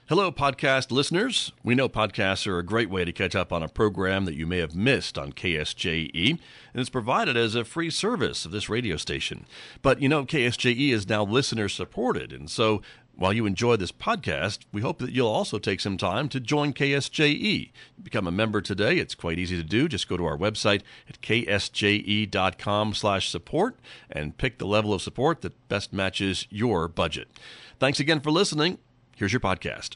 Hello, podcast listeners. We know podcasts are a great way to catch up on a program that you may have missed on KSJE, and it's provided as a free service of this radio station. But you know, KSJE is now listener supported, and so while you enjoy this podcast, we hope that you'll also take some time to join KSJE. Become a member today. It's quite easy to do. Just go to our website at ksje.com/support and pick the level of support that best matches your budget. Thanks again for listening. Here's your podcast.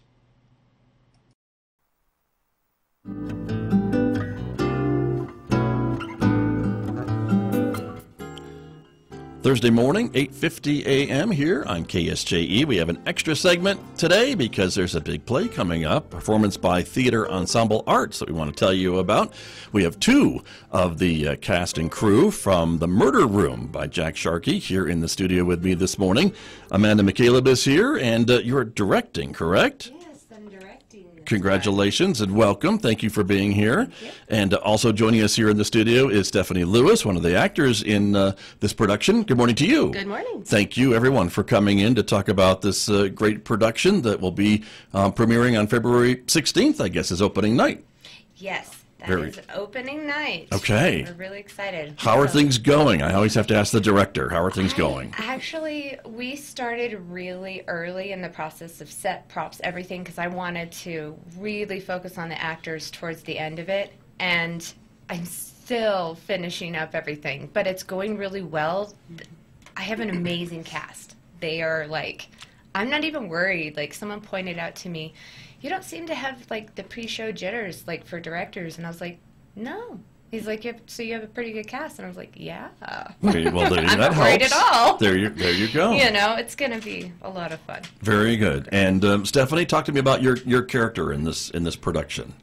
Thursday morning, 8:50 a.m. here on KSJE. We have an extra segment today because there's a big play coming up, performance by Theater Ensemble Arts that we want to tell you about. We have two of the cast and crew from The Murder Room by Jack Sharkey here in the studio with me this morning. Amanda McCaleb is here, and you're directing, correct? Yes, I'm directing. Congratulations and welcome. Thank you for being here. And also joining us here in the studio is Stephanie Lewis, one of the actors in this production. Good morning to you. Good morning. Thank you, everyone, for coming in to talk about this great production that will be premiering on February 16th, I guess, is opening night. Yes, that Very- is opening night. Okay. We're really excited. How are So- things going? I always have to ask the director, how are things going? Actually, we started really early in the process of set props, everything, because I wanted to really focus on the actors towards the end of it. And I'm still finishing up everything, but it's going really well. I have an amazing cast. They are like, I'm not even worried. Like, someone pointed out to me, you don't seem to have like the pre-show jitters like for directors. And I was like, no. He's like, so you have a pretty good cast? And I was like, yeah. Okay, well, there you I'm that not worried helps. at all. There you go. You know, it's going to be a lot of fun. Very good. And Stephanie, talk to me about your character in this production.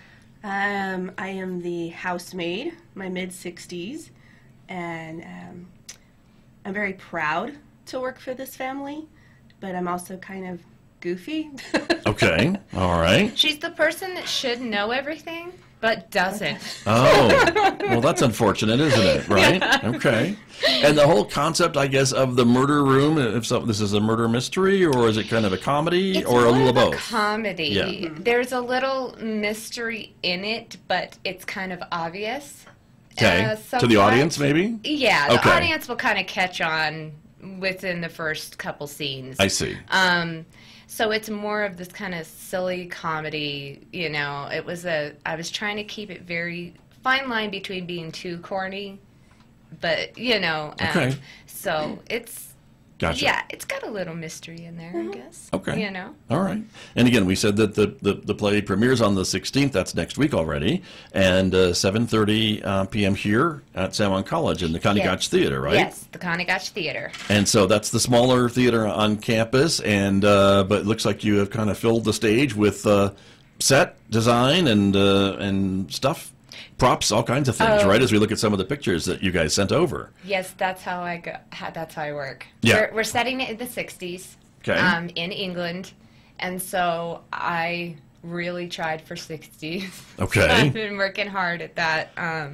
I am the housemaid, my mid-60s, and I'm very proud to work for this family, but I'm also kind of goofy. Okay, all right. She's the person that should know everything, but doesn't. Oh, well, that's unfortunate, isn't it? Right? Okay. And the whole concept, I guess, of the murder room, if so, this is a murder mystery, or is it kind of a comedy, It's or a more little of a both? comedy. Yeah. There's a little mystery in it, but it's kind of obvious. Okay. To the somewhat. audience, maybe? Yeah, the Okay. audience will kind of catch on within the first couple scenes. I see. So it's more of this kind of silly comedy, you know. I was trying to keep it very fine line between being too corny, but, you know. Okay. So it's, Gotcha. yeah, it's got a little mystery in there, I guess. Okay. You know. All right. And again, we said that the play premieres on the 16th. That's next week already. And 7:30 p.m. here at San Juan College in the Connie Yes. Gotch Theater, right? Yes, the Connie Gotch Theater. And so that's the smaller theater on campus. And but it looks like you have kind of filled the stage with set design and stuff. Props, all kinds of things, Oh. right? As we look at some of the pictures that you guys sent over. Yes, that's how I go. That's how I work. Yeah. We're setting it in the 60s. Okay. In England, and so I really tried for 60s. Okay. So I've been working hard at that.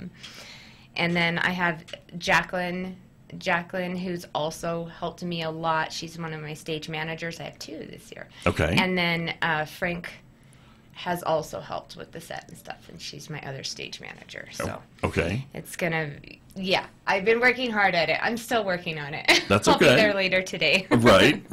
And then I have Jacqueline, who's also helped me a lot. She's one of my stage managers. I have two this year. Okay. And then Frank has also helped with the set and stuff, and she's my other stage manager. So Okay. it's gonna, yeah. I've been working hard at it. I'm still working on it. That's I'll be okay. there later today. Right.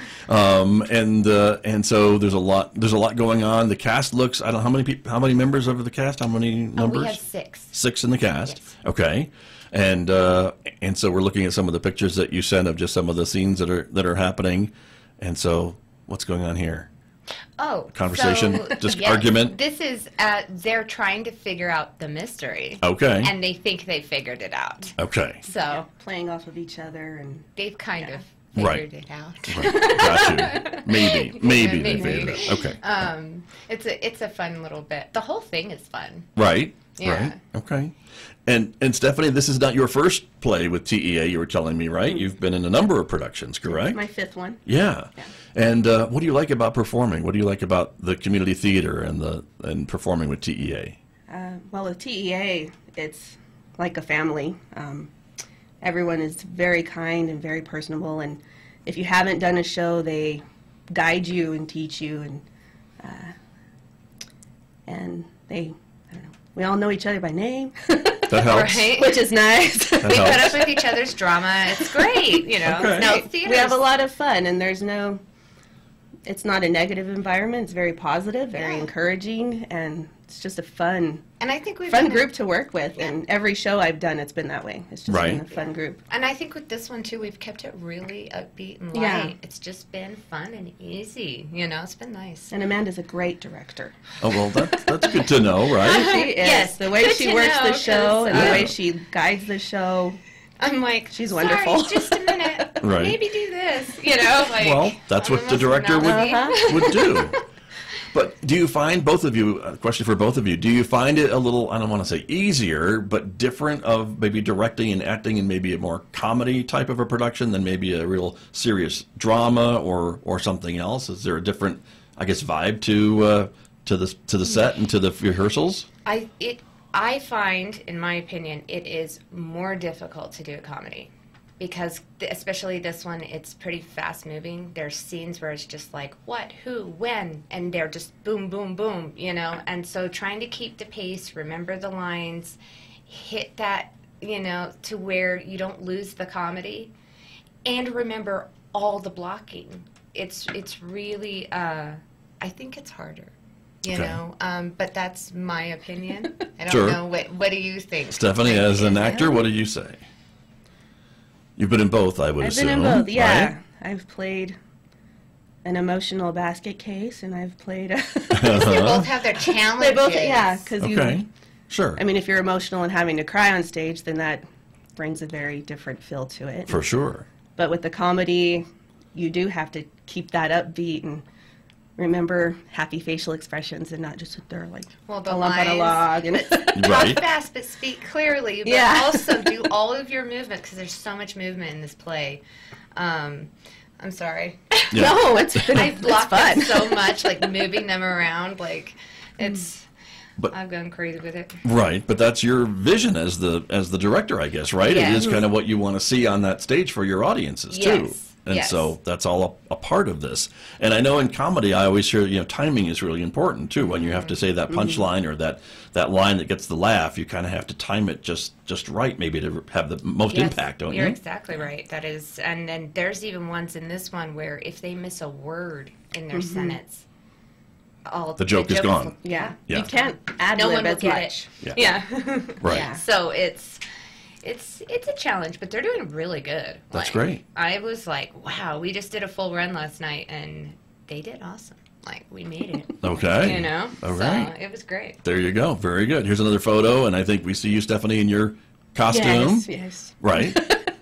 And so there's a lot going on. The cast looks, I don't know how many members of the cast, how many numbers? We have 6. 6 in the cast. Yes. Okay. And so we're looking at some of the pictures that you sent of just some of the scenes that are happening. And so what's going on here? Oh, Conversation, so, just yes, argument? This is they're trying to figure out the mystery. Okay. And they think they figured it out. Okay. So Playing off of each other, and they've kind of Right. figured it out. Right. Got you. Maybe they maybe. figured it out. Okay. It's a fun little bit. The whole thing is fun. Right. Yeah. Right. Okay. And Stephanie, this is not your first play with TEA, you were telling me, right? You've been in a number of productions, correct? my 5th one. Yeah. And what do you like about performing? What do you like about the community theater and performing with TEA? Well, with TEA, it's like a family. Everyone is very kind and very personable, and if you haven't done a show, they guide you and teach you, and and they, I don't know, we all know each other by name, That helps. Right? which is nice. We put helps. up with each other's drama. It's great, you know. Okay. No, We have a lot of fun, and it's not a negative environment. It's very positive, very Yeah. encouraging, and it's just a fun And I think we've fun done group to work with. And every show I've done, it's been that way. It's just Right. been a fun group. And I think with this one too, we've kept it really upbeat and light. Yeah. It's just been fun and easy. You know, it's been nice. And Amanda's a great director. Oh, well, that's good to know, right? She is. Yes, The way good she to works know, the show 'cause, and the Yeah. way she guides the show. I'm like, She's sorry, wonderful. just a minute. Right. Maybe do this. You know, like. Well, that's I'm what the almost director would, nosy. Uh-huh. would do. But do you find, both of you, a question for both of you, do you find it a little, I don't want to say easier, but different of maybe directing and acting in maybe a more comedy type of a production than maybe a real serious drama or something else? Is there a different, I guess, vibe to the set and to the rehearsals? I find, in my opinion, it is more difficult to do a comedy because, especially this one, it's pretty fast moving. There's scenes where it's just like, what, who, when, and they're just boom, boom, boom, you know. And so trying to keep the pace, remember the lines, hit that, you know, to where you don't lose the comedy, and remember all the blocking. It's really, I think it's harder. You Okay. know, but that's my opinion. I don't Sure. know. What do you think? Stephanie, as an actor, what do you say? You've been in both, I would I've assume. been in both, yeah. right? I've played an emotional basket case, and I've played. They both have their challenges. They both, yeah, because Okay, sure. I mean, if you're emotional and having to cry on stage, then that brings a very different feel to it. For sure. But with the comedy, you do have to keep that upbeat and remember happy facial expressions and not just sit there like Well, the a lump on a lines- log. And Right. Talk fast, but speak clearly. But Yeah. also do all of your movement because there's so much movement in this play. I'm sorry. Yeah. No, it's I've blocked them fun. so much, like moving them around. Like it's. But- I've gone crazy with it. Right, but that's your vision as the director, I guess, right? Yeah. It is kind of what you want to see on that stage for your audiences too. Yes, And yes. so that's all a part of this. And I know in comedy, I always hear, timing is really important too. When you have to say that punchline or that line that gets the laugh, you kind of have to time it just right, maybe to have the most Yes, impact, don't you're you? exactly right. That is, and then there's even ones in this one where if they miss a word in their sentence, The joke is gone. Yeah. Yeah. You can't ad No lib one will as get much. it. Yeah. Yeah. Right. Yeah. So it's a challenge, but they're doing really good. That's Like, great. I was like, wow, we just did a full run last night, and they did awesome. Like we made it. Okay. You know. All So right. it was great. There you go. Very good. Here's another photo, and I think we see you, Stephanie, in your costume. Yes, yes. Right.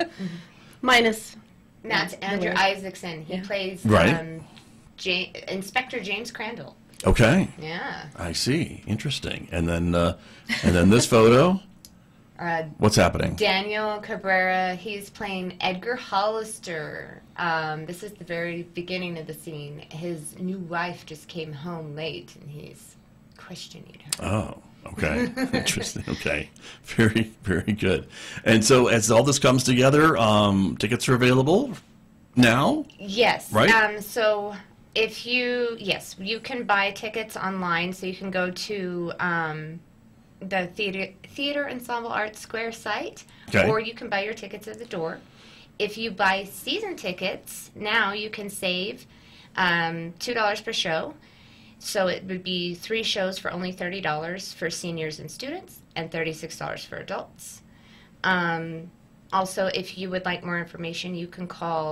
Minus. That's Andrew Really? Isaacson. He Yeah. plays Right. Inspector James Crandall. Okay. Yeah. I see. Interesting. And then this photo. What's happening? Daniel Cabrera, he's playing Edgar Hollister. This is the very beginning of the scene. His new wife just came home late, and he's questioning her. Oh, okay. Interesting. Okay. Very, very good. And so as all this comes together, tickets are available now? Yes. Right? So if you can buy tickets online. So you can go to the Theater Ensemble Arts Square site, Okay. or you can buy your tickets at the door. If you buy season tickets now, you can save $2 per show. So it would be 3 shows for only $30 for seniors and students, and $36 for adults. Also, if you would like more information, you can call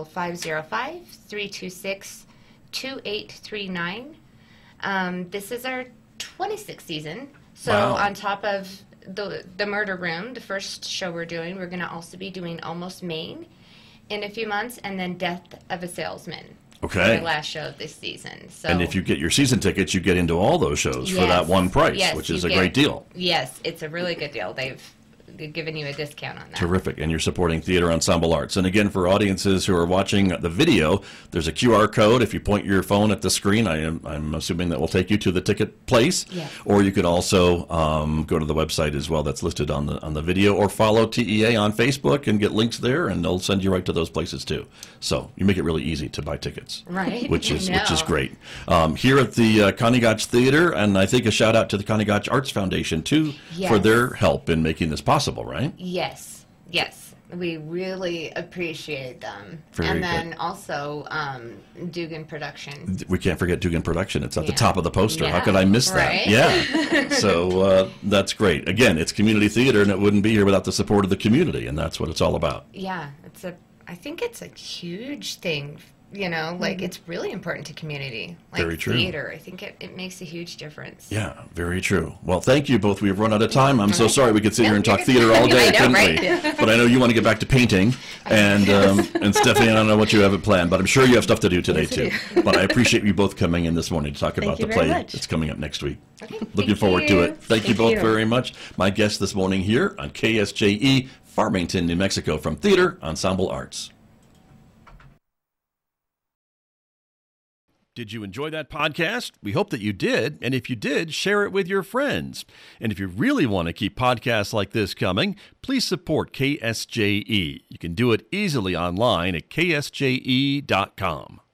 505-326-2839. This is our 26th season. So Wow. on top of the Murder Room, the first show we're doing, we're going to also be doing Almost Maine in a few months, and then Death of a Salesman. Okay. The last show of this season. So And if you get your season tickets, you get into all those shows for Yes. that one price, Yes, which is you a get- great deal. Yes, it's a really good deal. giving you a discount on that. Terrific. And you're supporting Theater Ensemble Arts. And again, for audiences who are watching the video, there's a QR code. If you point your phone at the screen, I'm assuming that will take you to the ticket place. Yes. Or you could also go to the website as well that's listed on the video, or follow TEA on Facebook and get links there, and they'll send you right to those places too. So you make it really easy to buy tickets. Right. Which is I know. great. Here at the Connie Gotch Theater, and I think a shout out to the Connie Gotch Arts Foundation too for Yes. their help in making this possible, right? Yes, yes. We really appreciate them. Very and then good. also Dugan Production. We can't forget Dugan Production. It's at the Yeah. top of the poster. How Yeah, could I miss that? right? Yeah. So that's great. Again, it's community theater, and it wouldn't be here without the support of the community, and that's what it's all about. Yeah, I think it's a huge thing, you know, like it's really important to community. Like Very true. theater, I think it makes a huge difference. Yeah, very true. Well, thank you both. We've run out of time. I'm so sorry we could sit Yeah, here and talk you're good. theater all day, I know, couldn't right? we? But I know you want to get back to painting, and Stephanie, I don't know what you have it planned, but I'm sure you have stuff to do today Yes, I too. But I appreciate you both coming in this morning to talk about you the very play much. that's coming up next week. Okay, Looking thank forward to you. it. Thank you Thank both you. very much. My guest this morning here on KSJE, Farmington, New Mexico, from Theater Ensemble Arts. Did you enjoy that podcast? We hope that you did. And if you did, share it with your friends. And if you really want to keep podcasts like this coming, please support KSJE. You can do it easily online at ksje.com.